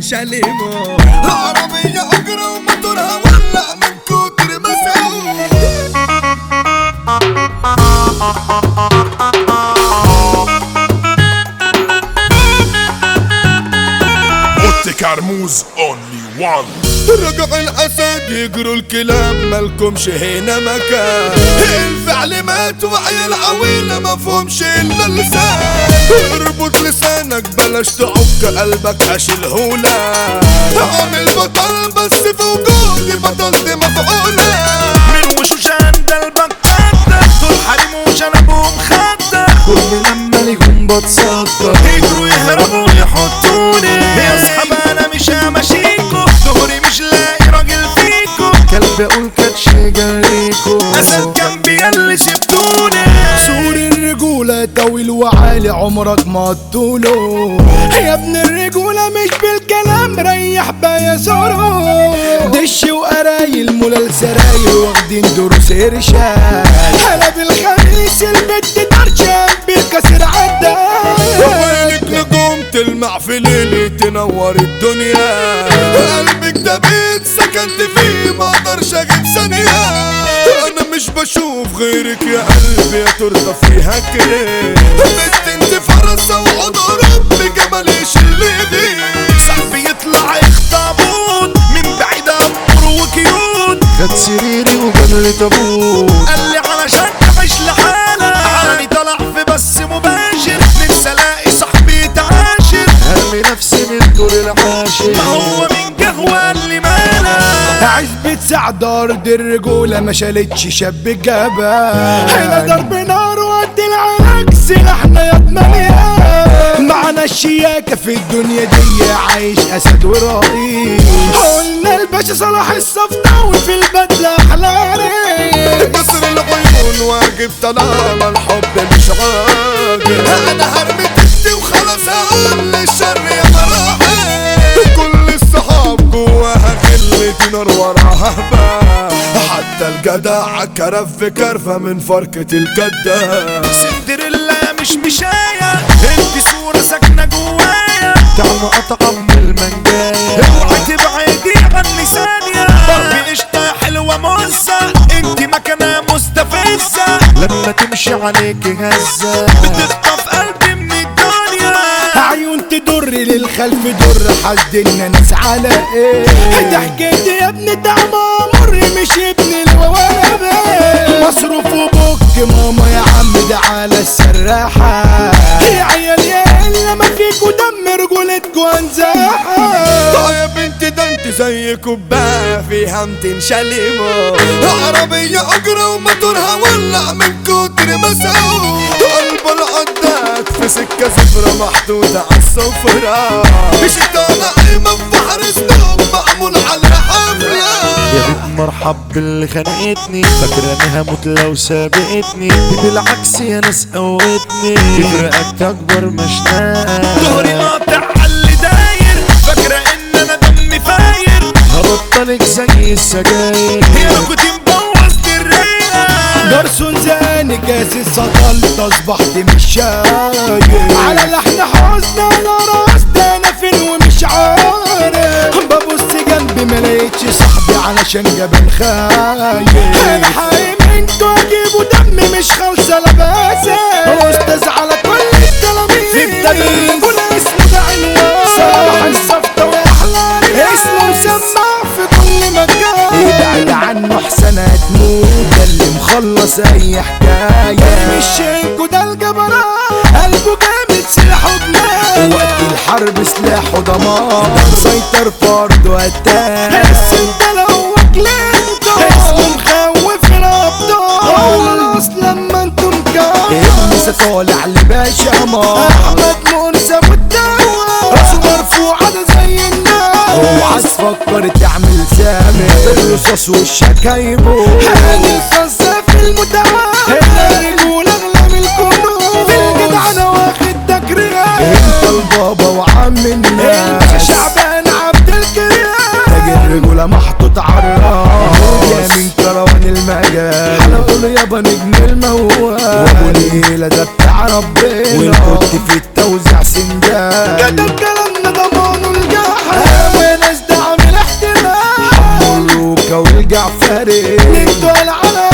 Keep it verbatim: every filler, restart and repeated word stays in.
شاليمو. عربية أجرة وموتورها ولع من كتر مساوي. اوتي كرموز اونلي وان. رجع الأسد يجروا الكلاب مالكمش هنا مكان. الفعل مات وعيال عويلة مفهومش إلا اللسان. اربط لسانك بلاش تعك قلبك أشيلهولك. عامل بطل بس في وجودي بطلت مفعولة. من وشوش عند البكاتة دول حريم وشنبهم خدة. كل لما ليهم بتصدق يجروا يهربوا يحطوني. يا اصحاب انا مش همشيكوا دغري مش لاقي راجل فيكوا. كلب اقول كاتش جريكو اسد جنبي ياللي سبتوني. سور الرجولة طويل وعالي عمرك ما تطوله. يا ابن الرجولة مش بالكلام ريح بيا زورو. دش وقرايل مولى السراير واخدين دروس ارشاد. هلا بالخميس البت درشان بالكسر عدى. وينك نجوم تلمع في ليلي تنور الدنيا. قلبك ده بيت سكنت فيه ما اقدرش اجيب ثانية. انا مش بشوف غيرك يا قلبي يا ترضى فيها كده. بنت انت فرصة وعود ربي جماليش اللي دي. صاحبي يطلع يخطبون من بعيد امر وكيوت. خد سريري وجاب لي تابوت. قال لي علشان تعيش لحالك عالي طلع في بس مباشر. نفسي الاقي صاحبي يتعاشر. هرمي نفسي من الدور العاشر. ما هو من قهوة اللي مالك. عزبة سعد ارض الرجولة ما شالتش شاب جابا. هنا ضرب نار وقد العراق سلاحنا يا ثمانية. معنا الشياكة في الدنيا دي عايش اسد ورئيس. قلنا الباشا صلاح الصفطاوي في البدلة احلى ريس. مصر العيون واجب طالما الحب مش عاجب. انا هرمي تحتي وخلاص هقول للشر يا مراحل. كل الصحاب جواها خلة نار وراها هبة. حتى الجدع كرف في كرفة من فركة الكدة. سندريلا مش مشاية انت صورة ساكنة جوايا. تعالوا اطعم المنجاية. اوعي تبعدي عني ثانية. ضربي قشطة حلوة مزة انت مكانة مستفزة. لما تمشي عليك هزة بتخطف قلبي من الدنيا. عيون تدر للخلف در حاسدنا ناس على ايه. ده حكيت يا ابن طعمة مر مش ابن الولد. مصروف وبك ماما يا عم ده على السراحة. يا عيال يا الا ما فيكوا دم رجولتكوا انزاحة. يا بنت ده انت زي كوباية فيها متين شاليمو. عربية اجرة وموتورها ولع من كتر مساوي. قلب العداد في سكة صفرة محدودة عالسفرة. مش طالع ايمن في حارس نوم معمول على حفلة. يا بنت مرحب باللي خانقتني. فاكرة اني هموت لو سابقتني. دي بالعكس يا ناس قوتني. تفرقك اكبر مش ناقص. ظهري قاطع عاللي داير. فاكرة ان انا دمي فاير. هبطلك زي السجاير. يا كنت مبوظ الرئة. جرسون زاني كاس السطلت اصبحت مش شايف. على لحن حزن انا راست انا فين ومش عارف. ببص جنبي ملاقيتش صاحبي علشان جبل خايف. الحقيقة انتوا اجيبوا دمي مش خالصة لباسة. استاذ على كل التلاميذ في التاريخ. ولا اسمه ده عنوان. صلاح الصفطة واحلى اسمه مسمع في كل مكان. ابعد عنه احسن هتموت. ده اللي مخلص اي حكاية. مش شينكو ده الجبراء قلبه جامد سلاحه جنان. وقت الحرب سلاحه دمار. مسيطر فرد وقتان. بس انت لو كلينتو اسمه مخوف الابطال. خلاص لما انتو مكان لسه طالع لباشا عمار. احمد مرسى والدواء راسه مرفوعة ده زي النار. اوعى تفكر تعمل سامي بالرصاص والشكايبو. هاني الخاصة في المدعى. هنا الرجولة اغلى من الكنوز. في الجدع انا واخد تكريم. انت البابا وعم الناس. انت شعبان عبد الكريم. تاج الرجولة محطوط عالراس. يا من كروان المجال. هنقول يابا نجم الموال. وابو ليلة ده بتاع ربنا. والكنت في التوزيع سنجال. كتب كلامنا ضمانه الجحا. الجعفري انتوا العالم